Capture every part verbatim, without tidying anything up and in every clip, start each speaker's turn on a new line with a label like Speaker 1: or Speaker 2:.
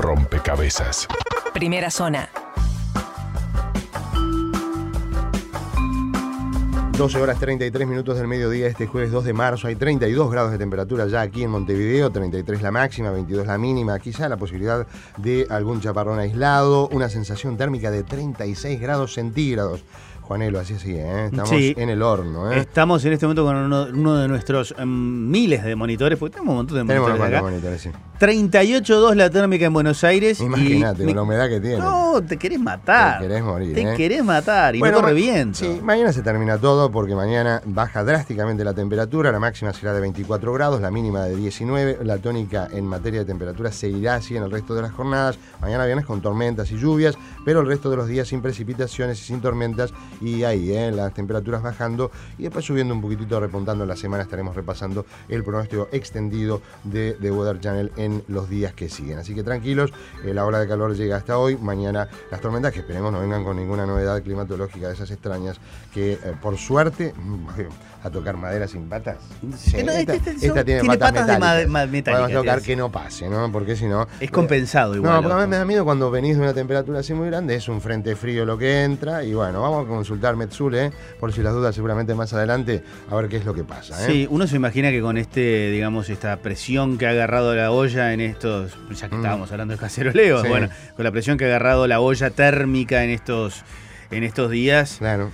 Speaker 1: rompecabezas.
Speaker 2: Primera zona.
Speaker 3: doce horas treinta y tres minutos del mediodía, este jueves dos de marzo. Hay treinta y dos grados de temperatura ya aquí en Montevideo, treinta y tres la máxima, veintidós la mínima. Quizá la posibilidad de algún chaparrón aislado, una sensación térmica de treinta y seis grados centígrados. Juanelo, así así, ¿eh? Estamos sí, en el horno, ¿eh?
Speaker 4: Estamos en este momento con uno, uno de nuestros um, miles de monitores, porque tenemos un montón de
Speaker 3: tenemos
Speaker 4: monitores acá.
Speaker 3: monitores, sí.
Speaker 4: treinta y ocho coma dos la térmica en Buenos Aires.
Speaker 3: Imagínate,
Speaker 4: y,
Speaker 3: con la humedad que tiene.
Speaker 4: No, te querés matar.
Speaker 3: Te querés morir,
Speaker 4: Te
Speaker 3: ¿eh?
Speaker 4: querés matar y
Speaker 3: bueno,
Speaker 4: no corre viento.
Speaker 3: Sí, mañana se termina todo porque mañana baja drásticamente la temperatura. La máxima será de veinticuatro grados, la mínima de diecinueve. La tónica en materia de temperatura seguirá así en el resto de las jornadas. Mañana viernes con tormentas y lluvias, pero el resto de los días sin precipitaciones y sin tormentas. Y ahí, ¿eh? Las temperaturas bajando y después subiendo un poquitito, repuntando la semana. Estaremos repasando el pronóstico extendido de The Weather Channel en los días que siguen. Así que tranquilos, eh, la ola de calor llega hasta hoy. Mañana las tormentas, que esperemos no vengan con ninguna novedad climatológica de esas extrañas que, eh, por suerte, a tocar madera sin patas. Sí,
Speaker 4: no,
Speaker 3: esta,
Speaker 4: este, este,
Speaker 3: esta tiene,
Speaker 4: tiene
Speaker 3: patas,
Speaker 4: patas
Speaker 3: metálicas.
Speaker 4: de ma metálicas.
Speaker 3: Vamos a tocar que no pase, ¿no? Porque si no...
Speaker 4: Es compensado
Speaker 3: eh,
Speaker 4: igual.
Speaker 3: No, porque a mí me da miedo cuando venís de una temperatura así muy grande, es un frente frío lo que entra, y bueno, vamos a consultar Metsul, ¿eh? Por si las dudas, seguramente más adelante, a ver qué es lo que pasa, ¿eh?
Speaker 4: Sí, uno se imagina que con este, digamos, esta presión que ha agarrado la olla en estos, ya que mm. estábamos hablando de caceroleo, sí. Bueno, con la presión que ha agarrado la olla térmica en estos, en estos días.
Speaker 3: Claro.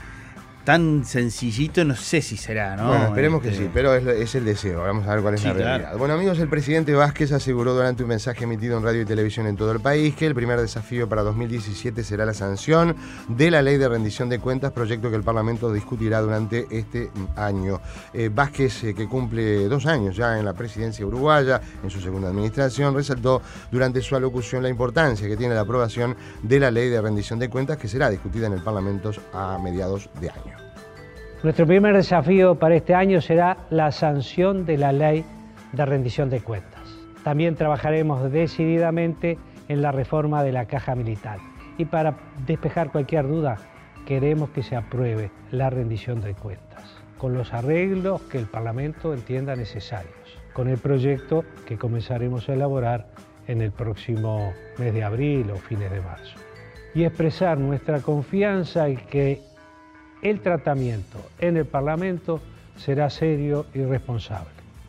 Speaker 4: Tan sencillito, no sé si será, ¿no?
Speaker 3: Bueno, esperemos
Speaker 4: este...
Speaker 3: que sí, pero es, es el deseo. Vamos a ver cuál es sí, la realidad. Claro. Bueno, amigos, el presidente Vázquez aseguró durante un mensaje emitido en radio y televisión en todo el país que el primer desafío para dos mil diecisiete será la sanción de la ley de rendición de cuentas, proyecto que el Parlamento discutirá durante este año. Eh, Vázquez, eh, que cumple dos años ya en la presidencia uruguaya, en su segunda administración, resaltó durante su alocución la importancia que tiene la aprobación de la ley de rendición de cuentas, que será discutida en el Parlamento a mediados de año.
Speaker 5: Nuestro primer desafío para este año será la sanción de la ley de rendición de cuentas. También trabajaremos decididamente en la reforma de la caja militar. Y para despejar cualquier duda, queremos que se apruebe la rendición de cuentas, con los arreglos que el Parlamento entienda necesarios, con el proyecto que comenzaremos a elaborar en el próximo mes de abril o fines de marzo. Y expresar nuestra confianza en que el tratamiento en el Parlamento será serio y responsable.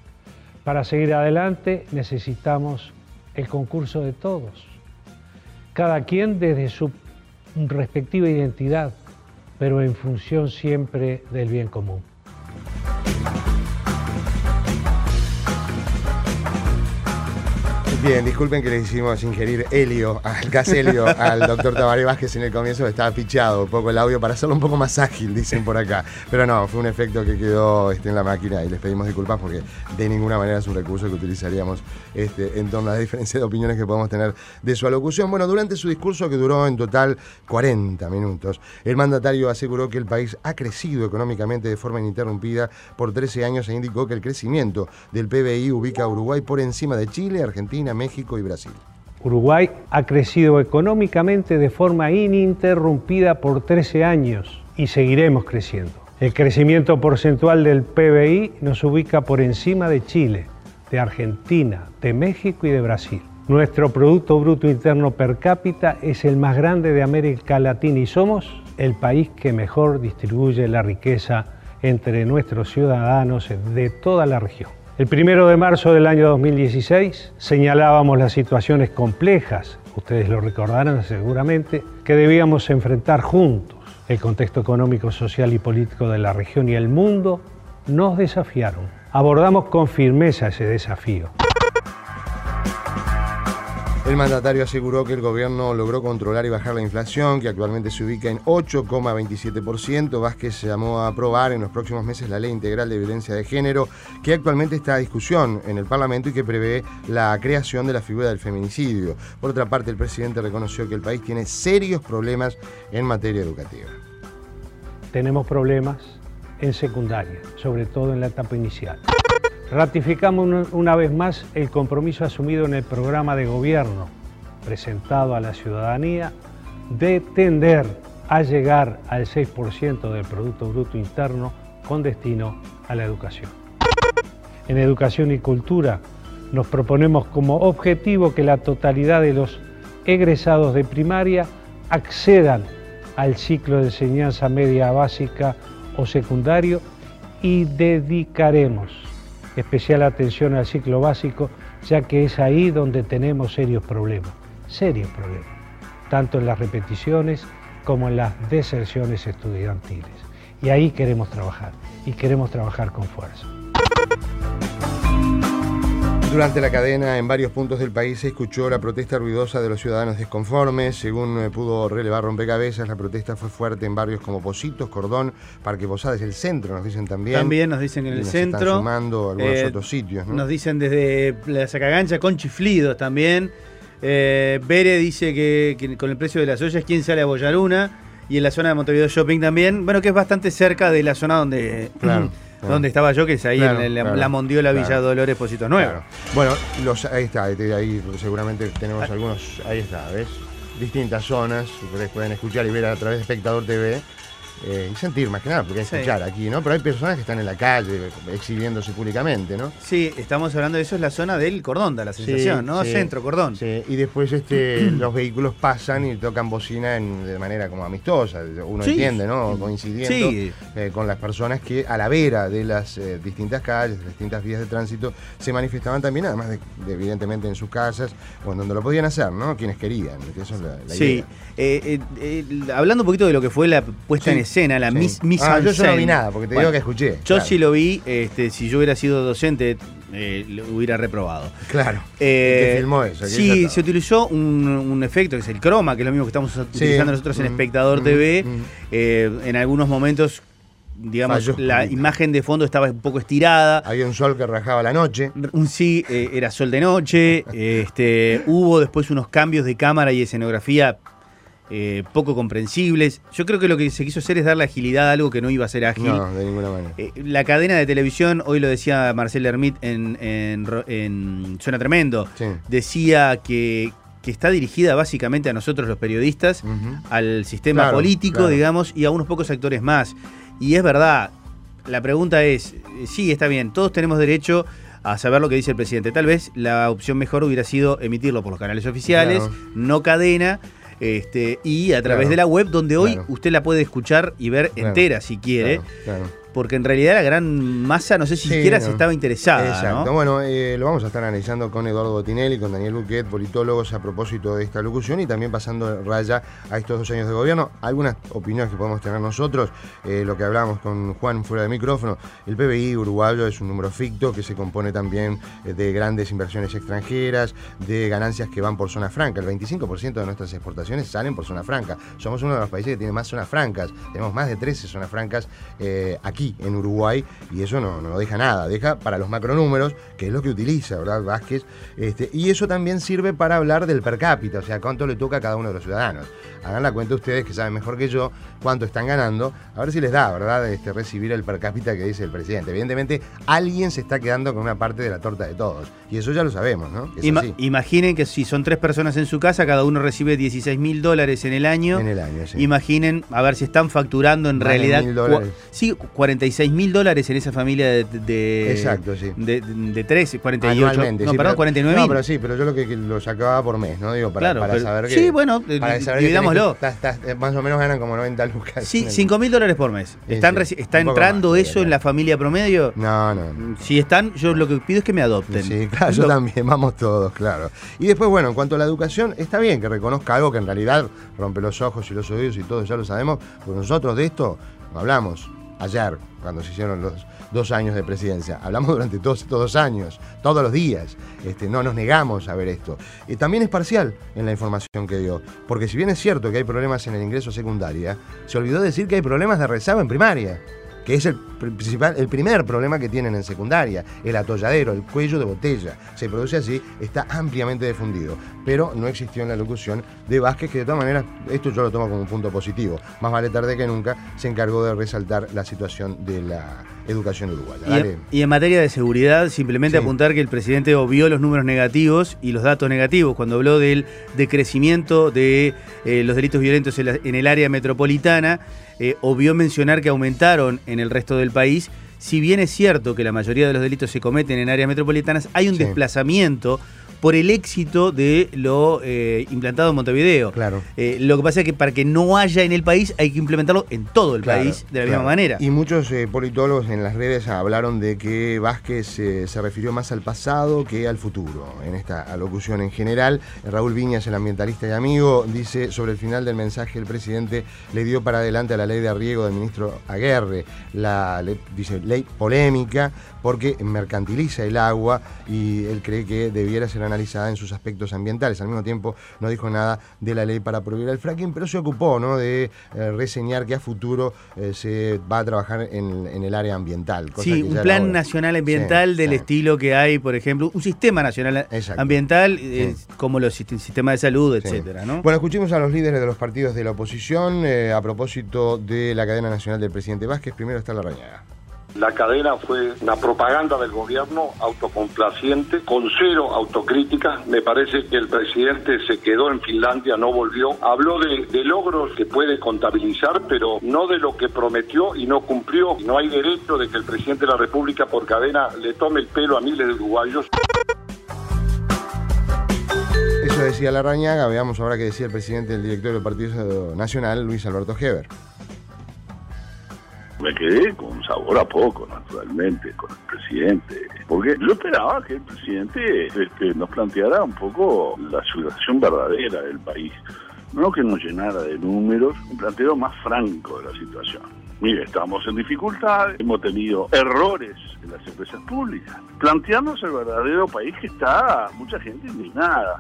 Speaker 5: Para seguir adelante necesitamos el concurso de todos, cada quien desde su respectiva identidad, pero en función siempre del bien común.
Speaker 3: Bien, disculpen que le hicimos ingerir helio, al gas helio al doctor Tabaré Vázquez en el comienzo, estaba pichado un poco el audio para hacerlo un poco más ágil, dicen por acá. Pero no, fue un efecto que quedó este, en la máquina y les pedimos disculpas porque de ninguna manera es un recurso que utilizaríamos este, en torno a la diferencia de opiniones que podemos tener de su alocución. Bueno, durante su discurso, que duró en total cuarenta minutos, el mandatario aseguró que el país ha crecido económicamente de forma ininterrumpida por trece años e indicó que el crecimiento del P B I ubica a Uruguay por encima de Chile, Argentina, México y Brasil.
Speaker 5: Uruguay ha crecido económicamente de forma ininterrumpida por trece años y seguiremos creciendo. El crecimiento porcentual del P B I nos ubica por encima de Chile, de Argentina, de México y de Brasil. Nuestro Producto Bruto Interno per cápita es el más grande de América Latina y somos el país que mejor distribuye la riqueza entre nuestros ciudadanos de toda la región. El primero de marzo del año dos mil dieciséis señalábamos las situaciones complejas, ustedes lo recordarán seguramente, que debíamos enfrentar juntos. El contexto económico, social y político de la región y el mundo nos desafiaron. Abordamos con firmeza ese desafío.
Speaker 3: El mandatario aseguró que el gobierno logró controlar y bajar la inflación, que actualmente se ubica en ocho coma veintisiete por ciento. Vázquez llamó a aprobar en los próximos meses la Ley Integral de Violencia de Género, que actualmente está a discusión en el Parlamento y que prevé la creación de la figura del feminicidio. Por otra parte, el presidente reconoció que el país tiene serios problemas en materia educativa.
Speaker 5: Tenemos problemas en secundaria, sobre todo en la etapa inicial. Ratificamos una vez más el compromiso asumido en el programa de gobierno presentado a la ciudadanía de tender a llegar al seis por ciento del Producto Bruto Interno con destino a la educación. En educación y cultura nos proponemos como objetivo que la totalidad de los egresados de primaria accedan al ciclo de enseñanza media básica o secundario y dedicaremos especial atención al ciclo básico, ya que es ahí donde tenemos serios problemas, serios problemas, tanto en las repeticiones como en las deserciones estudiantiles. Y ahí queremos trabajar, y queremos trabajar con fuerza.
Speaker 3: Durante la cadena, en varios puntos del país se escuchó la protesta ruidosa de los ciudadanos desconformes. Según eh, pudo relevar Rompecabezas, la protesta fue fuerte en barrios como Pocitos, Cordón, Parque Posadas, el centro, nos dicen también.
Speaker 4: También nos dicen en el
Speaker 3: nos
Speaker 4: centro.
Speaker 3: Están sumando algunos
Speaker 4: eh,
Speaker 3: otros sitios, ¿no?
Speaker 4: Nos dicen desde la Sacagancha con chiflidos también. Eh, Bere dice que, que con el precio de las ollas, ¿quién sale a bollar una? Y en la zona de Montevideo Shopping también, bueno, que es bastante cerca de la zona donde...
Speaker 3: Claro.
Speaker 4: Donde estaba yo, que es ahí
Speaker 3: Claro,
Speaker 4: en la,
Speaker 3: claro,
Speaker 4: la Mondiola,
Speaker 3: claro.
Speaker 4: Villa Dolores, Pocitos Nuevos.
Speaker 3: Claro. Bueno, los, ahí está, ahí seguramente tenemos ah. algunos, ahí está, ¿ves? Distintas zonas, ustedes pueden escuchar y ver a través de Espectador T V. Eh, y sentir más que nada, porque hay que escuchar sí. aquí, ¿no? Pero hay personas que están en la calle exhibiéndose públicamente, ¿no?
Speaker 4: Sí, estamos hablando de eso, es la zona del Cordón, da la sensación, sí, ¿no? Sí, Centro, Cordón.
Speaker 3: Sí, y después este, los vehículos pasan y tocan bocina en, de manera como amistosa, uno sí. entiende, ¿no? Coincidiendo sí. eh, con las personas que a la vera de las eh, distintas calles, de las distintas vías de tránsito, se manifestaban también, además de, de evidentemente en sus casas, o en donde lo podían hacer, ¿no? Quienes querían, que eso es la, la
Speaker 4: sí. idea. Eh, eh, eh, hablando un poquito de lo que fue la puesta sí. en escena, la sí. mis, mis
Speaker 3: ah, yo, yo no vi nada, porque te bueno, digo que escuché.
Speaker 4: Yo
Speaker 3: claro.
Speaker 4: sí lo vi, este, si yo hubiera sido docente, eh, lo hubiera reprobado.
Speaker 3: Claro.
Speaker 4: Eh,
Speaker 3: ¿Qué filmó eso?
Speaker 4: Sí, se utilizó un, un efecto que es el croma, que es lo mismo que estamos sí. utilizando nosotros en mm, Espectador mm, T V. Mm. Eh, en algunos momentos, digamos, Falló, la bonita. imagen de fondo estaba un poco estirada.
Speaker 3: Había un sol que rajaba la noche.
Speaker 4: Un sí, eh, era sol de noche. este, hubo después unos cambios de cámara y escenografía Eh, poco comprensibles. Yo creo que lo que se quiso hacer es darle agilidad a algo que no iba a ser ágil.
Speaker 3: No, de ninguna manera.
Speaker 4: Eh, la cadena de televisión, hoy lo decía Marcel Hermit en, en, en Suena Tremendo, sí. decía que, que está dirigida básicamente a nosotros los periodistas, uh-huh. al sistema claro, político, claro. digamos, y a unos pocos actores más. Y es verdad, la pregunta es, sí, está bien, todos tenemos derecho a saber lo que dice el presidente. Tal vez la opción mejor hubiera sido emitirlo por los canales oficiales, claro. no cadena, Este, y a través claro, de la web, donde hoy claro. usted la puede escuchar y ver claro, entera si quiere, claro, claro. porque en realidad la gran masa no sé si sí, siquiera no. se estaba interesada.
Speaker 3: Exacto,
Speaker 4: ¿no?
Speaker 3: bueno, eh, lo vamos a estar analizando con Eduardo Botinelli, con Daniel Buquet, politólogos, a propósito de esta locución y también pasando raya a estos dos años de gobierno. Algunas opiniones que podemos tener nosotros, eh, lo que hablábamos con Juan fuera de micrófono, el P B I uruguayo es un número ficto que se compone también de grandes inversiones extranjeras, de ganancias que van por zona franca. El veinticinco por ciento de nuestras exportaciones salen por zona franca. Somos uno de los países que tiene más zonas francas. Tenemos más de trece zonas francas eh, aquí en Uruguay y eso no, no deja nada. Deja para los macronúmeros, que es lo que utiliza, ¿verdad, Vázquez? Este, y eso también sirve para hablar del per cápita, o sea, cuánto le toca a cada uno de los ciudadanos. Hagan la cuenta ustedes, que saben mejor que yo, cuánto están ganando, a ver si les da, ¿verdad?, este, recibir el per cápita que dice el presidente. Evidentemente, alguien se está quedando con una parte de la torta de todos. Y eso ya lo sabemos, ¿no? Es
Speaker 4: Ima
Speaker 3: así.
Speaker 4: Imaginen que si son tres personas en su casa, cada uno recibe dieciséis mil dólares en el año.
Speaker 3: En el año, sí.
Speaker 4: Imaginen, a ver si están facturando en
Speaker 3: Más
Speaker 4: realidad.
Speaker 3: mil dólares.
Speaker 4: Sí, cuarenta y seis mil dólares en esa familia de. de
Speaker 3: Exacto, sí.
Speaker 4: De, de, de trece, cuarenta y ocho.
Speaker 3: Anualmente,
Speaker 4: no,
Speaker 3: sí,
Speaker 4: perdón,
Speaker 3: pero,
Speaker 4: cuarenta y nueve mil.
Speaker 3: No, pero sí, pero yo lo que, que lo sacaba por mes, ¿no? Digo, para,
Speaker 4: claro,
Speaker 3: para
Speaker 4: pero,
Speaker 3: saber que.
Speaker 4: Sí, bueno,
Speaker 3: para saber
Speaker 4: dividámoslo.
Speaker 3: Que está, está, más o menos ganan como noventa lucas.
Speaker 4: Sí, cinco mil dólares por mes.
Speaker 3: Sí,
Speaker 4: ¿Están
Speaker 3: sí,
Speaker 4: ¿Está entrando
Speaker 3: más,
Speaker 4: eso
Speaker 3: sí,
Speaker 4: en la familia promedio?
Speaker 3: No, no, no.
Speaker 4: Si están, yo lo que pido es que me adopten.
Speaker 3: Sí, claro, yo
Speaker 4: lo...
Speaker 3: también, vamos todos, claro. Y después, bueno, en cuanto a la educación, está bien que reconozca algo que en realidad rompe los ojos y los oídos y todo, ya lo sabemos, porque nosotros de esto no hablamos ayer, cuando se hicieron los dos años de presidencia. Hablamos durante todos estos dos años, todos los días. Este, no nos negamos a ver esto. Y también es parcial en la información que dio, porque si bien es cierto que hay problemas en el ingreso secundaria, se olvidó decir que hay problemas de rezago en primaria, que es el principal, el primer problema que tienen en secundaria, el atolladero, el cuello de botella. Se produce así, está ampliamente difundido, pero no existió en la locución de Vázquez, que de todas maneras, esto yo lo tomo como un punto positivo. Más vale tarde que nunca, se encargó de resaltar la situación de la educación uruguaya.
Speaker 4: Y, en, y en materia de seguridad, simplemente sí. apuntar que el presidente obvió los números negativos y los datos negativos cuando habló del decrecimiento de eh, los delitos violentos en, la, en el área metropolitana. Eh, obvió mencionar que aumentaron en el resto del país. Si bien es cierto que la mayoría de los delitos se cometen en áreas metropolitanas, hay un sí. desplazamiento por el éxito de lo eh, implantado en Montevideo.
Speaker 3: Claro.
Speaker 4: Eh, lo que pasa es que para que no haya en el país hay que implementarlo en todo el
Speaker 3: claro,
Speaker 4: país de la
Speaker 3: claro.
Speaker 4: misma manera.
Speaker 3: Y muchos eh, politólogos en las redes hablaron de que Vázquez eh, se refirió más al pasado que al futuro en esta alocución en general. Raúl Viñas, el ambientalista y amigo, dice sobre el final del mensaje el presidente le dio para adelante a la ley de riego del ministro Aguerre, la ley, dice, ley polémica porque mercantiliza el agua y él cree que debiera ser analizada en sus aspectos ambientales. Al mismo tiempo no dijo nada de la ley para prohibir el fracking, pero se ocupó, ¿no?, de eh, reseñar que a futuro eh, se va a trabajar en, en el área ambiental. Cosa
Speaker 4: sí,
Speaker 3: que
Speaker 4: un plan nacional ambiental sí, del sí. estilo que hay, por ejemplo, un sistema nacional Exacto. ambiental, eh, sí. como los sistemas de salud, sí. etcétera, ¿no?
Speaker 3: Bueno, escuchemos a los líderes de los partidos de la oposición eh, a propósito de la cadena nacional del presidente Vázquez. Primero está Larrañaga.
Speaker 1: La cadena fue una propaganda del gobierno autocomplaciente, con cero autocrítica. Me parece que el presidente se quedó en Finlandia, no volvió. Habló de, de logros que puede contabilizar, pero no de lo que prometió y no cumplió. No hay derecho de que el presidente de la República por cadena le tome el pelo a miles de uruguayos.
Speaker 3: Eso decía Larrañaga. Veamos ahora qué decía el presidente del directorio del Partido Nacional, Luis Alberto Heber.
Speaker 2: Me quedé con un sabor a poco, naturalmente, con el presidente, porque yo esperaba que el presidente este, nos planteara un poco la situación verdadera del país, no que nos llenara de números, un planteo más franco de la situación. Mire, estamos en dificultades, hemos tenido errores en las empresas públicas, plantearnos el verdadero país que está mucha gente indignada.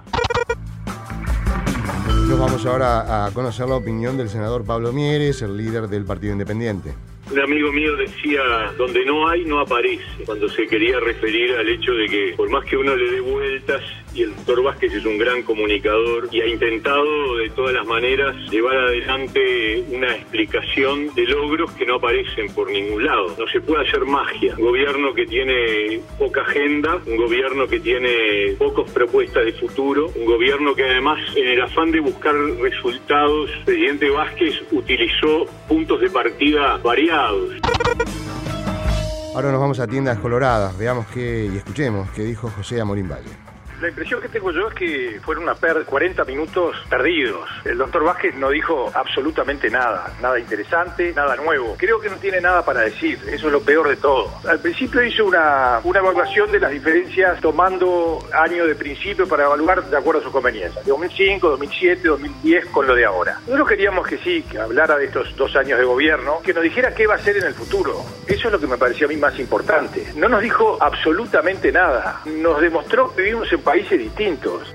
Speaker 3: Nos vamos ahora a conocer la opinión del senador Pablo Mieres, el líder del Partido Independiente.
Speaker 6: Un amigo mío decía, donde no hay, no aparece, cuando se quería referir al hecho de que por más que uno le dé vueltas, y el doctor Vázquez es un gran comunicador y ha intentado de todas las maneras llevar adelante una explicación de logros que no aparecen por ningún lado. No se puede hacer magia. Un gobierno que tiene poca agenda, un gobierno que tiene pocas propuestas de futuro, un gobierno que además, en el afán de buscar resultados, el presidente Vázquez utilizó puntos de partida variados.
Speaker 3: Ahora nos vamos a Tiendas Coloradas, veamos qué y escuchemos qué dijo José Amorín Valle.
Speaker 7: La impresión que tengo yo es que fueron una per cuarenta minutos perdidos. El doctor Vázquez no dijo absolutamente nada, nada interesante, nada nuevo. Creo que no tiene nada para decir, eso es lo peor de todo. Al principio hizo una, una evaluación de las diferencias tomando año de principio para evaluar de acuerdo a su conveniencia. dos mil cinco, dos mil siete, dos mil diez con lo de ahora. Nosotros queríamos que sí, que hablara de estos dos años de gobierno, que nos dijera qué va a hacer en el futuro. Eso es lo que me pareció a mí más importante. No nos dijo absolutamente nada. Nos demostró que vivimos en países distintos.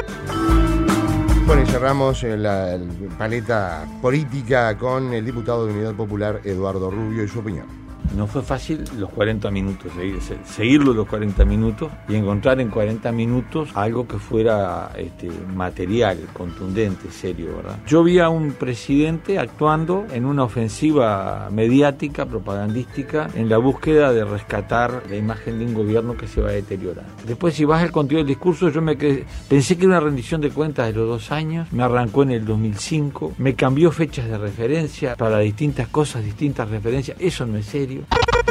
Speaker 3: Bueno, y cerramos la, la paleta política con el diputado de Unidad Popular, Eduardo Rubio, y su opinión.
Speaker 8: No fue fácil los cuarenta minutos, seguirlo los cuarenta minutos y encontrar en cuarenta minutos algo que fuera este, material, contundente, serio, ¿verdad? Yo vi a un presidente actuando en una ofensiva mediática, propagandística, en la búsqueda de rescatar la imagen de un gobierno que se va a deteriorar. Después, si vas al contenido del discurso, yo me quedé, pensé que era una rendición de cuentas de los dos años, me arrancó en el dos mil cinco, me cambió fechas de referencia para distintas cosas, distintas referencias, eso no es serio.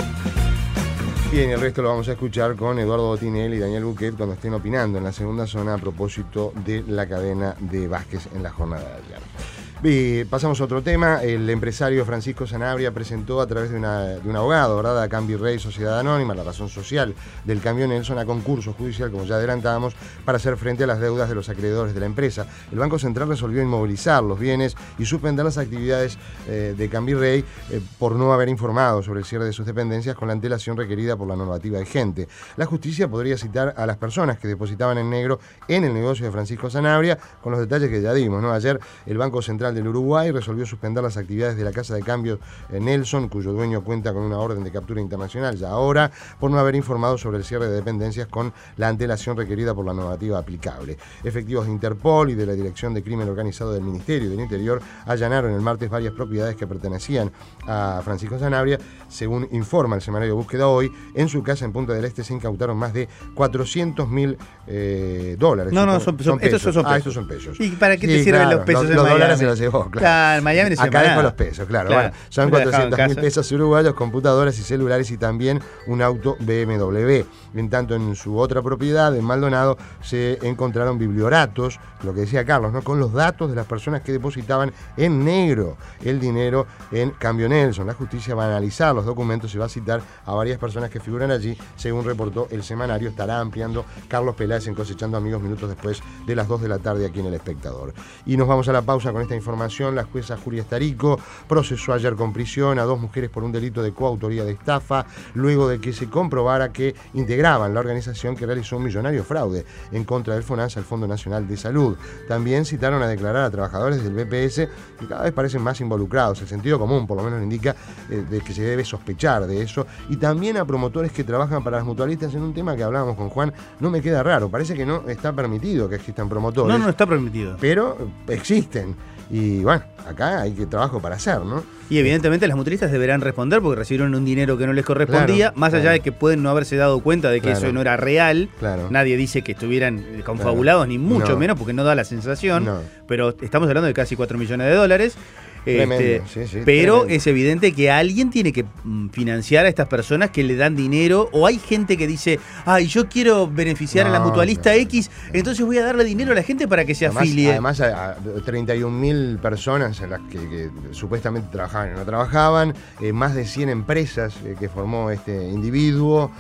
Speaker 3: Bien, el resto lo vamos a escuchar con Eduardo Botinel y Daniel Buquet cuando estén opinando en la segunda zona a propósito de la cadena de Vázquez en la jornada de ayer. Y pasamos a otro tema. El empresario Francisco Sanabria presentó a través de, una, de un abogado, ¿verdad?, a Cambirrey Sociedad Anónima, la razón social del cambio Nelson, a concurso judicial, como ya adelantábamos, para hacer frente a las deudas de los acreedores de la empresa. El Banco Central resolvió inmovilizar los bienes y suspender las actividades eh, de Cambirrey eh, por no haber informado sobre el cierre de sus dependencias con la antelación requerida por la normativa vigente. La justicia podría citar a las personas que depositaban en negro en el negocio de Francisco Sanabria, con los detalles que ya dimos, ¿no? Ayer el Banco Central del Uruguay resolvió suspender las actividades de la Casa de Cambio Nelson, cuyo dueño cuenta con una orden de captura internacional ya ahora, por no haber informado sobre el cierre de dependencias con la antelación requerida por la normativa aplicable. Efectivos de Interpol y de la Dirección de Crimen Organizado del Ministerio del Interior allanaron el martes varias propiedades que pertenecían a Francisco Sanabria. Según informa el semanario Búsqueda Hoy, en su casa en Punta del Este se incautaron más de cuatrocientos mil eh, dólares.
Speaker 4: No, no, son, son, son estos son pesos.
Speaker 3: Ah, estos son pesos.
Speaker 4: ¿Y para qué
Speaker 3: sí,
Speaker 4: te sirven
Speaker 3: claro,
Speaker 4: los pesos
Speaker 3: los,
Speaker 4: en
Speaker 3: los
Speaker 4: Miami?
Speaker 3: dólares se los llevó, claro.
Speaker 4: Claro, Miami no
Speaker 3: Acá dejó los pesos, claro.
Speaker 4: Claro.
Speaker 3: Bueno, son cuatrocientos mil pesos uruguayos, computadoras y celulares y también un auto B M W. En tanto, en su otra propiedad, en Maldonado, se encontraron biblioratos, lo que decía Carlos, ¿no? Con los datos de las personas que depositaban en negro el dinero en Cambio Nelson. La justicia va a analizar los documentos y va a citar a varias personas que figuran allí, según reportó el semanario. Estará ampliando Carlos Peláez en Cosechando Amigos minutos después de las dos de la tarde aquí en El Espectador. Y nos vamos a la pausa con esta información. La jueza Julia Estarico procesó ayer con prisión a dos mujeres por un delito de coautoría de estafa, luego de que se comprobara que integraban la organización que realizó un millonario fraude en contra del FONASA, el Fondo Nacional de Salud. También citaron a declarar a trabajadores del B P S que cada vez parecen más involucrados. El sentido común, por lo menos, indica eh, de que se debe sospechar de eso. Y también a promotores que trabajan para las mutualistas en un tema que hablábamos con Juan. No me queda raro, parece que no está permitido que existan promotores.
Speaker 4: No, no está permitido.
Speaker 3: Pero existen. Y bueno, acá hay que trabajo para hacer, ¿no?
Speaker 4: Y evidentemente las mutualistas deberán responder porque recibieron un dinero que no les correspondía,
Speaker 3: claro,
Speaker 4: más allá
Speaker 3: claro.
Speaker 4: de que pueden no haberse dado cuenta de que
Speaker 3: Claro.
Speaker 4: eso no era real.
Speaker 3: Claro.
Speaker 4: Nadie dice que estuvieran confabulados,
Speaker 3: Claro.
Speaker 4: ni mucho
Speaker 3: No.
Speaker 4: menos, porque no da la sensación.
Speaker 3: No.
Speaker 4: Pero estamos hablando de casi cuatro millones de dólares.
Speaker 3: Tremendo,
Speaker 4: Este,
Speaker 3: sí, sí,
Speaker 4: pero
Speaker 3: tremendo.
Speaker 4: es evidente que alguien tiene que mm, financiar a estas personas que le dan dinero, o hay gente que dice, ay, yo quiero beneficiar
Speaker 3: No,
Speaker 4: a la mutualista
Speaker 3: no,
Speaker 4: X, entonces voy a darle dinero a la gente para que se
Speaker 3: Además,
Speaker 4: afilie.
Speaker 3: además a, a treinta y un mil personas en las que, que supuestamente trabajaban y no trabajaban, eh, más de cien empresas eh, que formó este individuo,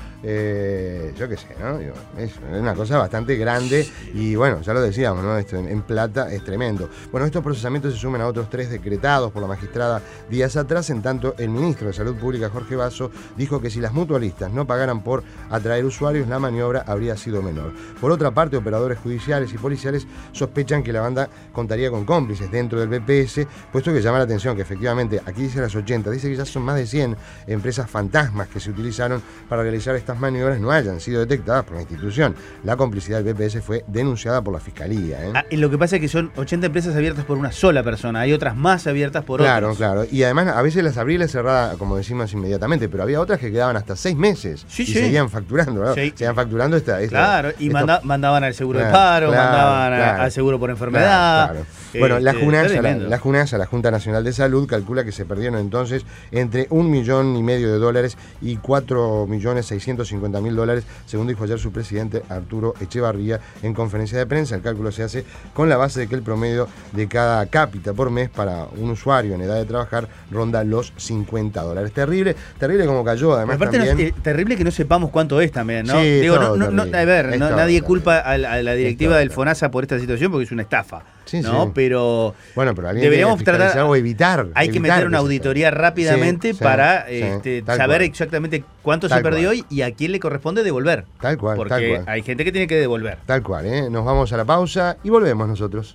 Speaker 3: eh, yo qué sé, ¿no? Digo, es una cosa bastante grande y bueno, ya lo decíamos, ¿no? Esto en, en plata es tremendo. Bueno, estos procesamientos se suman a otros tres decretados por la magistrada días atrás, en tanto el ministro de Salud Pública, Jorge Basso, dijo que si las mutualistas no pagaran por atraer usuarios, la maniobra habría sido menor. Por otra parte, operadores judiciales y policiales sospechan que la banda contaría con cómplices dentro del B P S, puesto que llama la atención que efectivamente, aquí dice las ochenta, dice que ya son más de cien empresas fantasmas que se utilizaron para realizar estas maniobras, no hayan sido detectadas por la institución. La complicidad del B P S fue denunciada por la Fiscalía. ¿eh?
Speaker 4: Ah, lo que pasa es que son ochenta empresas abiertas por una sola persona, hay otras más abiertas por
Speaker 3: Claro,
Speaker 4: otros.
Speaker 3: claro. Y además a veces las abría y las cerraba, como decimos, inmediatamente, pero había otras que quedaban hasta seis meses
Speaker 4: Sí,
Speaker 3: y
Speaker 4: sí.
Speaker 3: seguían facturando, ¿no?
Speaker 4: Sí.
Speaker 3: Seguían facturando esta... esta
Speaker 4: Claro, y
Speaker 3: esto-
Speaker 4: manda- mandaban al seguro
Speaker 3: Claro,
Speaker 4: de paro,
Speaker 3: claro,
Speaker 4: mandaban a-
Speaker 3: claro.
Speaker 4: al seguro por enfermedad.
Speaker 3: Claro, claro. Bueno, la
Speaker 4: Este,
Speaker 3: JUNASA, la,
Speaker 4: tremendo.
Speaker 3: la JUNASA, la Junta Nacional de Salud, calcula que se perdieron entonces entre un millón y medio de dólares y cuatro millones seiscientos cincuenta mil dólares, según dijo ayer su presidente Arturo Echevarría en conferencia de prensa. El cálculo se hace con la base de que el promedio de cada cápita por mes para un usuario en edad de trabajar ronda los cincuenta dólares. Terrible, terrible como cayó, además
Speaker 4: Aparte, no es-
Speaker 3: también.
Speaker 4: eh, terrible que no sepamos cuánto es también, ¿no?
Speaker 3: Sí,
Speaker 4: Digo,
Speaker 3: todo
Speaker 4: no, no, no,
Speaker 3: terrible.
Speaker 4: a ver,
Speaker 3: Es
Speaker 4: no-
Speaker 3: todo
Speaker 4: nadie
Speaker 3: terrible.
Speaker 4: culpa a la, a la directiva
Speaker 3: todo
Speaker 4: del
Speaker 3: terrible.
Speaker 4: FONASA por esta situación porque es una estafa,
Speaker 3: Sí,
Speaker 4: ¿no?
Speaker 3: sí.
Speaker 4: Pero
Speaker 3: Bueno, pero alguien
Speaker 4: deberíamos
Speaker 3: tiene que fiscalizar
Speaker 4: tratar
Speaker 3: o evitar.
Speaker 4: hay que
Speaker 3: evitar
Speaker 4: meter una
Speaker 3: se
Speaker 4: auditoría
Speaker 3: haga.
Speaker 4: rápidamente
Speaker 3: Sí, sí,
Speaker 4: para
Speaker 3: sí,
Speaker 4: este,
Speaker 3: tal
Speaker 4: saber
Speaker 3: cual.
Speaker 4: exactamente cuánto
Speaker 3: Tal
Speaker 4: se perdió
Speaker 3: cual.
Speaker 4: hoy y a quién le corresponde devolver.
Speaker 3: Tal cual,
Speaker 4: porque
Speaker 3: tal cual.
Speaker 4: hay gente que tiene que devolver.
Speaker 3: Tal cual, ¿eh? Nos vamos a la pausa y volvemos nosotros.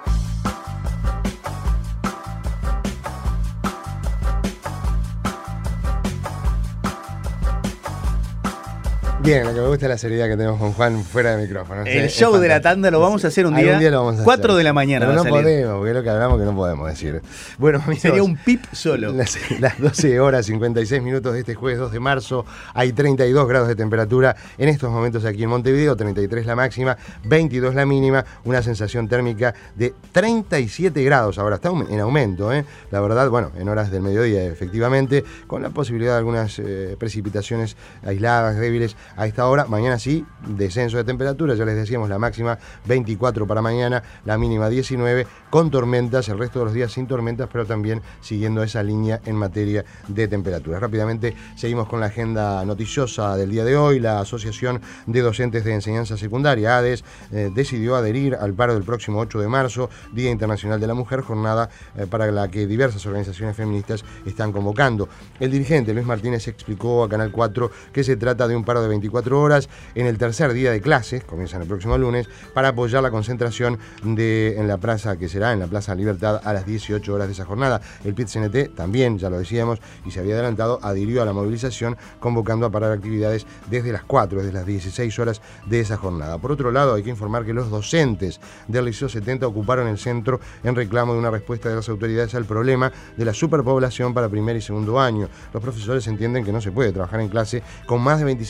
Speaker 3: Bien, lo que me gusta es la seriedad que tenemos con Juan fuera de micrófono.
Speaker 4: El
Speaker 3: Es
Speaker 4: show de la
Speaker 3: fantástico.
Speaker 4: tanda lo vamos a hacer un
Speaker 3: Algún
Speaker 4: día,
Speaker 3: día lo vamos a
Speaker 4: cuatro
Speaker 3: hacer.
Speaker 4: de la mañana
Speaker 3: Pero
Speaker 4: va a
Speaker 3: no
Speaker 4: salir.
Speaker 3: podemos, porque es lo que hablamos que no podemos decir. Bueno, amigos,
Speaker 4: Sería un pip solo.
Speaker 3: Las, las doce horas cincuenta y seis minutos de este jueves dos de marzo, hay treinta y dos grados de temperatura en estos momentos aquí en Montevideo, treinta y tres la máxima, veintidós la mínima, una sensación térmica de treinta y siete grados, ahora está en aumento, ¿eh? La verdad, bueno, en horas del mediodía efectivamente, con la posibilidad de algunas eh, precipitaciones aisladas, débiles a esta hora. Mañana sí, descenso de temperatura, ya les decíamos la máxima veinticuatro para mañana, la mínima diecinueve, con tormentas, el resto de los días sin tormentas, pero también siguiendo esa línea en materia de temperaturas. Rápidamente seguimos con la agenda noticiosa del día de hoy. La Asociación de Docentes de Enseñanza Secundaria, ADES, eh, decidió adherir al paro del próximo ocho de marzo, Día Internacional de la Mujer, jornada eh, para la que diversas organizaciones feministas están convocando. El dirigente Luis Martínez explicó a Canal cuatro que se trata de un paro de veinticuatro horas en el tercer día de clases, comienzan el próximo lunes, para apoyar la concentración de, en la plaza que será en la Plaza Libertad a las dieciocho horas de esa jornada. El P I T C N T también, ya lo decíamos, y se había adelantado, adhirió a la movilización, convocando a parar actividades desde las cuatro, desde las dieciséis horas de esa jornada. Por otro lado, hay que informar que los docentes del Liceo setenta ocuparon el centro en reclamo de una respuesta de las autoridades al problema de la superpoblación para primer y segundo año. Los profesores entienden que no se puede trabajar en clase con más de veinticinco estudiantes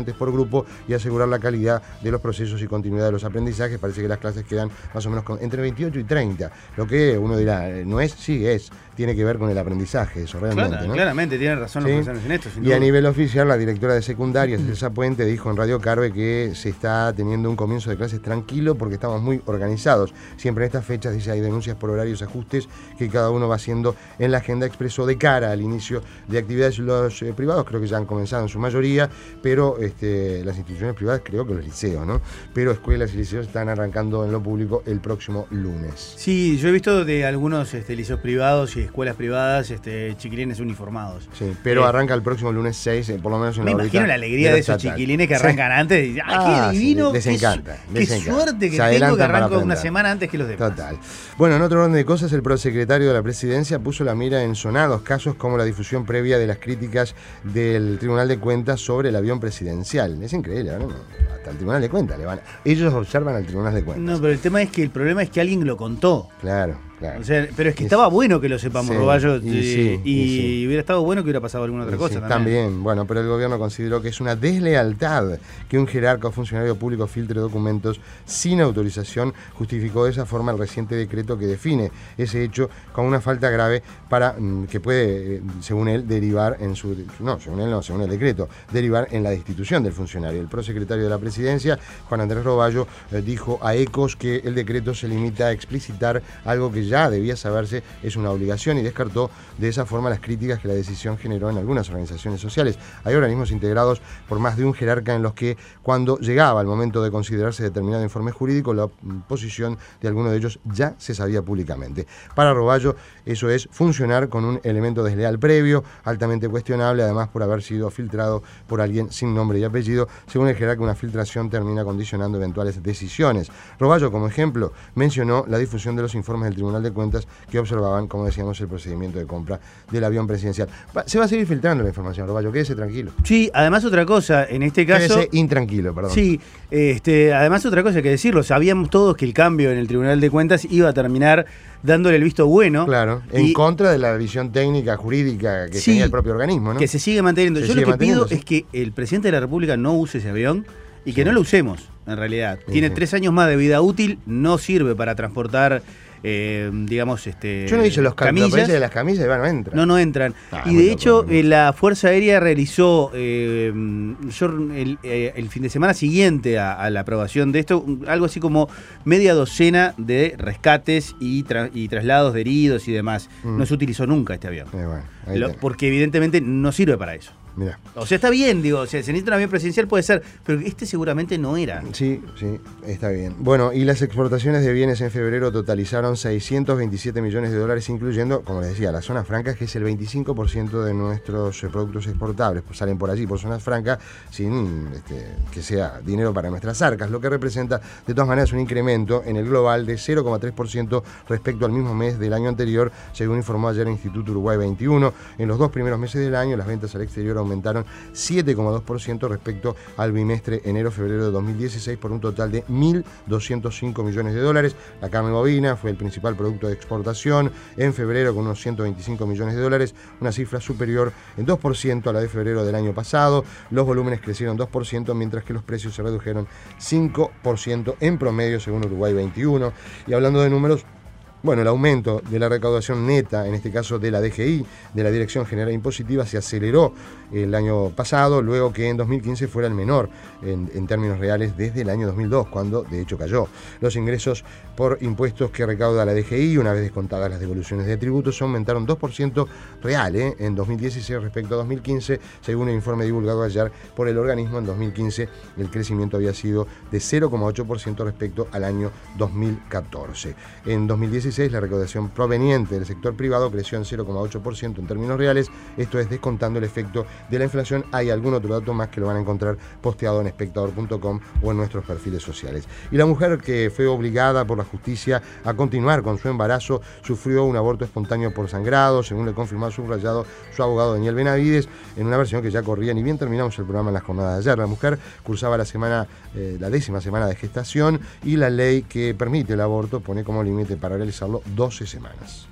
Speaker 3: estudiantes por grupo y asegurar la calidad de los procesos y continuidad de los aprendizajes. Parece que las clases quedan más o menos con, entre veintiocho y treinta. Lo que uno dirá, no es, sí es, tiene que ver con el aprendizaje, eso realmente.
Speaker 4: Claro,
Speaker 3: ¿no?
Speaker 4: Claramente, tienen razón los
Speaker 3: ¿Sí?
Speaker 4: profesores en esto. Sin
Speaker 3: y
Speaker 4: duda.
Speaker 3: a nivel oficial, la directora de secundarias, Elsa Puente, dijo en Radio Carve que se está teniendo un comienzo de clases tranquilo porque estamos muy organizados. Siempre en estas fechas, dice, hay denuncias por horarios, ajustes que cada uno va haciendo en la agenda, expresó de cara al inicio de actividades. Los eh, privados creo que ya han comenzado en su mayoría, pero este, las instituciones privadas, creo que los liceos, ¿no? Pero escuelas y liceos están arrancando en lo público el próximo lunes.
Speaker 4: Sí, yo he visto de algunos este, liceos privados y escuelas privadas este, chiquilines uniformados.
Speaker 3: Sí, pero
Speaker 4: eh,
Speaker 3: arranca el próximo lunes seis, eh, por lo menos en
Speaker 4: Me
Speaker 3: la
Speaker 4: imagino la alegría de, de esos estatal. Chiquilines que arrancan sí. antes. Y, ¡ah,
Speaker 3: ah,
Speaker 4: qué divino!
Speaker 3: Sí, les
Speaker 4: qué,
Speaker 3: encanta.
Speaker 4: Qué
Speaker 3: les encanta.
Speaker 4: suerte que tengo que arranco una semana antes que los demás.
Speaker 3: Total. Bueno, en otro orden de cosas, el prosecretario de la Presidencia puso la mira en sonados casos como la difusión previa de las críticas del Tribunal de Cuentas sobre el avión presidencial. Es increíble, ¿no? Hasta el Tribunal de Cuentas le van. Ellos observan al Tribunal de Cuentas.
Speaker 4: No, pero el tema es que el problema es que alguien lo contó.
Speaker 3: Claro. Claro.
Speaker 4: O sea, pero es que estaba bueno que lo sepamos, sí, Roballo, y, y, sí, y, y sí. hubiera estado bueno que hubiera pasado alguna otra
Speaker 3: y
Speaker 4: cosa
Speaker 3: sí,
Speaker 4: también.
Speaker 3: También, bueno, pero el gobierno consideró que es una deslealtad que un jerarca o funcionario público filtre documentos sin autorización. Justificó de esa forma el reciente decreto que define ese hecho como una falta grave para mm, que puede, según él, derivar en su... No, según él no, según el decreto, derivar en la destitución del funcionario. El prosecretario de la Presidencia, Juan Andrés Roballo, eh, dijo a Ecos que el decreto se limita a explicitar algo que ya ya debía saberse, es una obligación, y descartó de esa forma las críticas que la decisión generó en algunas organizaciones sociales. Hay organismos integrados por más de un jerarca en los que, cuando llegaba el momento de considerarse determinado informe jurídico, la posición de alguno de ellos ya se sabía públicamente. Para Roballo, eso es funcionar con un elemento desleal previo, altamente cuestionable, además por haber sido filtrado por alguien sin nombre y apellido. Según el jerarca, una filtración termina condicionando eventuales decisiones. Roballo, como ejemplo, mencionó la difusión de los informes del Tribunal de Cuentas que observaban, como decíamos, el procedimiento de compra del avión presidencial. Se va a seguir filtrando la información, Roballo, quédese tranquilo.
Speaker 4: Sí, además otra cosa, en este caso...
Speaker 3: Quédese intranquilo, perdón.
Speaker 4: Sí, este, además otra cosa hay que decirlo, sabíamos todos que el cambio en el Tribunal de Cuentas iba a terminar dándole el visto bueno.
Speaker 3: Claro, en
Speaker 4: y,
Speaker 3: contra de la visión técnica, jurídica que sí, tenía el propio organismo, ¿no?
Speaker 4: Que se sigue manteniendo.
Speaker 3: Se
Speaker 4: Yo
Speaker 3: sigue
Speaker 4: lo que pido
Speaker 3: sí.
Speaker 4: es que el presidente de la República no use ese avión y que sí. no lo usemos, en realidad. Sí, Tiene sí. tres años más de vida útil, no sirve para transportar... Eh, digamos, este.
Speaker 3: Yo no hice los camillas de las camillas y van, no entran.
Speaker 4: No, no entran.
Speaker 3: Ah,
Speaker 4: y de hecho,
Speaker 3: loco,
Speaker 4: eh, la Fuerza Aérea realizó eh, yo, el, eh, el fin de semana siguiente a, a la aprobación de esto, algo así como media docena de rescates y, tra y traslados de heridos y demás. Mm. No se utilizó nunca este avión.
Speaker 3: Eh, bueno,
Speaker 4: Lo, porque evidentemente no sirve para eso.
Speaker 3: Mirá.
Speaker 4: O sea, está bien, digo, o sea, se necesita un avión presidencial, puede ser, pero este seguramente no era.
Speaker 3: Sí, sí, está bien. Bueno, y las exportaciones de bienes en febrero totalizaron seiscientos veintisiete millones de dólares, incluyendo, como les decía, las zonas francas, que es el veinticinco por ciento de nuestros productos exportables, pues salen por allí, por zonas francas, sin este, que sea dinero para nuestras arcas, lo que representa, de todas maneras, un incremento en el global de cero coma tres por ciento respecto al mismo mes del año anterior, según informó ayer el Instituto Uruguay veintiuno. En los dos primeros meses del año, las ventas al exterior aumentaron siete coma dos por ciento respecto al bimestre enero-febrero de dos mil dieciséis, por un total de mil doscientos cinco millones de dólares. La carne bovina fue el principal producto de exportación en febrero con unos ciento veinticinco millones de dólares, una cifra superior en dos por ciento a la de febrero del año pasado. Los volúmenes crecieron dos por ciento, mientras que los precios se redujeron cinco por ciento en promedio, según Uruguay veintiuno. Y hablando de números, bueno, el aumento de la recaudación neta, en este caso de la D G I, de la Dirección General Impositiva, se aceleró el año pasado, luego que en dos mil quince fuera el menor en, en términos reales desde el año dos mil dos, cuando de hecho cayó. Los ingresos por impuestos que recauda la D G I, una vez descontadas las devoluciones de tributos, aumentaron dos por ciento real ¿eh? en dos mil dieciséis respecto a dos mil quince, según el informe divulgado ayer por el organismo. En dos mil quince el crecimiento había sido de cero coma ocho por ciento respecto al año dos mil catorce. En dos mil dieciséis la recaudación proveniente del sector privado creció en cero coma ocho por ciento en términos reales, esto es descontando el efecto de la inflación. Hay algún otro dato más que lo van a encontrar posteado en espectador punto com o en nuestros perfiles sociales. Y la mujer que fue obligada por la justicia a continuar con su embarazo sufrió un aborto espontáneo por sangrado, según le confirmó subrayado su abogado Daniel Benavides, en una versión que ya corría ni bien terminamos el programa en las jornadas de ayer. La mujer cursaba la semana, eh, la décima semana de gestación, y la ley que permite el aborto pone como límite para realizar doce semanas.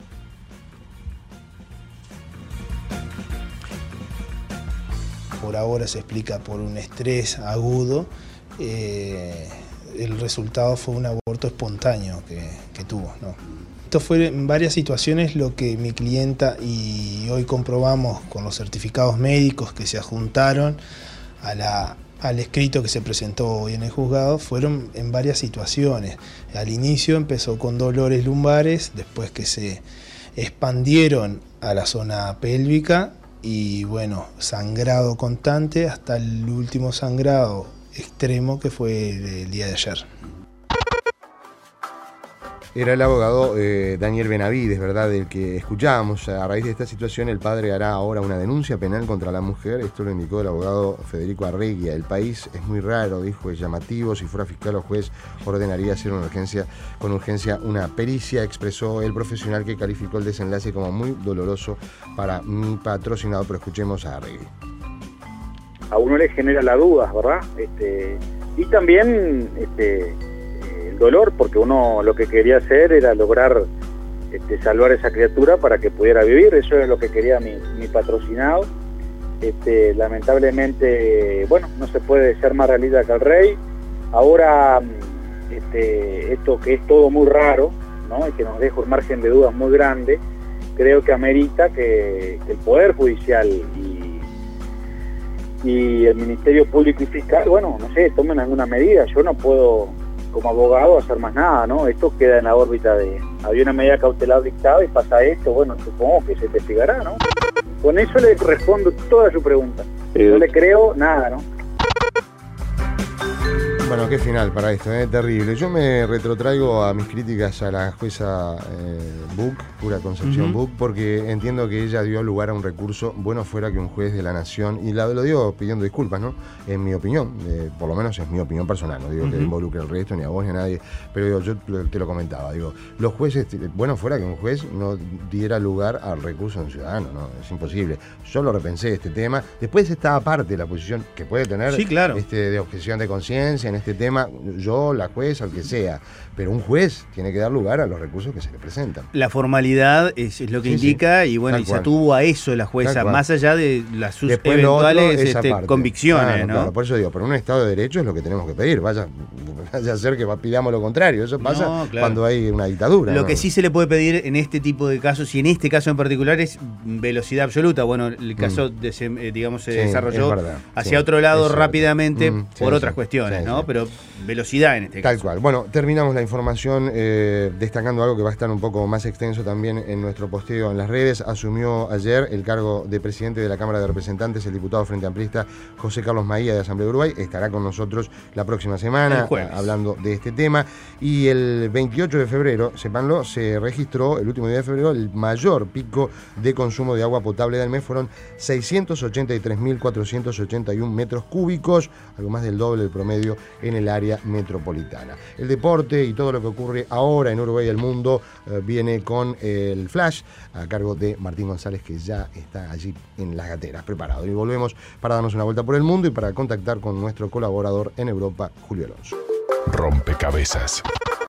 Speaker 9: por ahora se explica por un estrés agudo, eh, el resultado fue un aborto espontáneo que, que tuvo, ¿no? Esto fue en varias situaciones lo que mi clienta, y hoy comprobamos con los certificados médicos que se adjuntaron a la, al escrito que se presentó hoy en el juzgado, fueron en varias situaciones. Al inicio empezó con dolores lumbares, después que se expandieron a la zona pélvica y bueno, sangrado constante hasta el último sangrado extremo que fue el día de ayer.
Speaker 3: Era el abogado eh, Daniel Benavides, ¿verdad?, del que escuchábamos. A raíz de esta situación, el padre hará ahora una denuncia penal contra la mujer. Esto lo indicó el abogado Federico Arregui. El país es muy raro, dijo, es llamativo. Si fuera fiscal o juez, ordenaría hacer una urgencia, con urgencia una pericia, expresó el profesional, que calificó el desenlace como muy doloroso para mi patrocinado. Pero escuchemos a Arregui.
Speaker 10: A uno le genera la duda, ¿verdad? Este, y también... Este, dolor, porque uno lo que quería hacer era lograr este, salvar a esa criatura para que pudiera vivir. Eso es lo que quería mi, mi patrocinado. Este, lamentablemente, bueno, no se puede ser más realista que el rey. Ahora, este, esto que es todo muy raro, ¿no?, y que nos deja un margen de dudas muy grande, creo que amerita que, que el Poder Judicial y, y el Ministerio Público y Fiscal, bueno, no sé, tomen alguna medida. Yo no puedo, como abogado, hacer más nada, ¿no? Esto queda en la órbita de... Había una medida cautelar dictada y pasa esto, bueno, supongo que se investigará, ¿no? Con eso le respondo toda su pregunta. No le creo nada, ¿no?
Speaker 3: Bueno, qué final para esto, ¿eh? Terrible. Yo me retrotraigo a mis críticas a la jueza eh, Buch, Pura Concepción uh-huh. Buch, porque entiendo que ella dio lugar a un recurso. Bueno fuera que un juez de la Nación, y la, lo digo pidiendo disculpas, ¿no? En mi opinión, eh, por lo menos es mi opinión personal, no digo uh-huh. que involucre al resto, ni a vos, ni a nadie, pero digo, yo te lo comentaba, digo, los jueces, bueno fuera que un juez no diera lugar al recurso de un ciudadano, ¿no? Es imposible. Yo lo repensé este tema, después está aparte la posición que puede tener
Speaker 4: sí, claro.
Speaker 3: este, de objeción de conciencia en este tema, yo, la jueza, el que sea, pero un juez tiene que dar lugar a los recursos que se le presentan.
Speaker 4: La formalidad es, es lo que sí, indica, sí, y bueno, y se atuvo a eso la jueza, más allá de las sus Después eventuales este, convicciones, claro, ¿no?
Speaker 3: Claro, por eso digo, pero en un Estado de Derecho es lo que tenemos que pedir, vaya, vaya a ser que pidamos lo contrario, eso pasa no, claro. cuando hay una dictadura.
Speaker 4: Lo
Speaker 3: ¿no?
Speaker 4: que sí se le puede pedir en este tipo de casos, y en este caso en particular, es velocidad absoluta. Bueno, el caso, mm. de, eh, digamos, se sí, desarrolló hacia sí, otro lado rápidamente mm, sí, por otras sí, cuestiones, sí, ¿no? Sí. Pero velocidad en este
Speaker 3: Tal
Speaker 4: caso.
Speaker 3: cual. Bueno, terminamos la información eh, destacando algo que va a estar un poco más extenso también en nuestro posteo en las redes. Asumió ayer el cargo de presidente de la Cámara de Representantes el diputado Frente Amplista José Carlos Maía de Asamblea de Uruguay. Estará con nosotros la próxima semana hablando de este tema. Y el veintiocho de febrero, sépanlo, se registró, el último día de febrero, el mayor pico de consumo de agua potable del mes. Fueron seiscientos ochenta y tres mil cuatrocientos ochenta y uno metros cúbicos, algo más del doble del promedio en el área metropolitana. El deporte y todo lo que ocurre ahora en Uruguay y el mundo eh, viene con el Flash a cargo de Martín González, que ya está allí en las gateras preparado. Y volvemos para darnos una vuelta por el mundo y para contactar con nuestro colaborador en Europa, Julio Alonso.
Speaker 11: Rompecabezas.